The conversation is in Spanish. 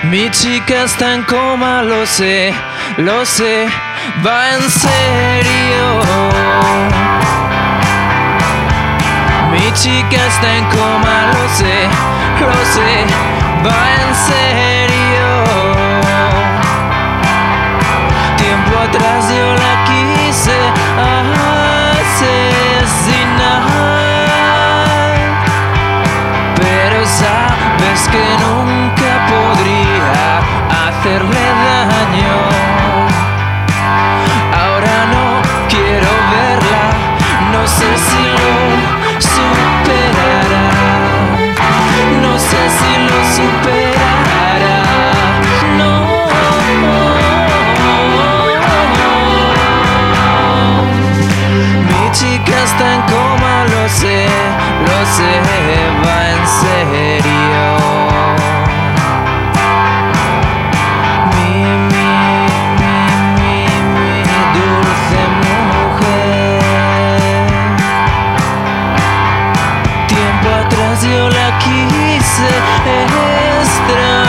Mi chica está en coma, lo sé, va en serio. Mi chica está en coma, lo sé, va en serio. Tiempo atrás yo la quise asesinar, pero sabes que nunca podría hacerle daño. Ahora no quiero verla, no sé si lo superará, no sé si lo superará, no. Mi chica está en coma, lo sé, va en serio. Mi dulce mujer. Tiempo atrás yo la quise extrañar,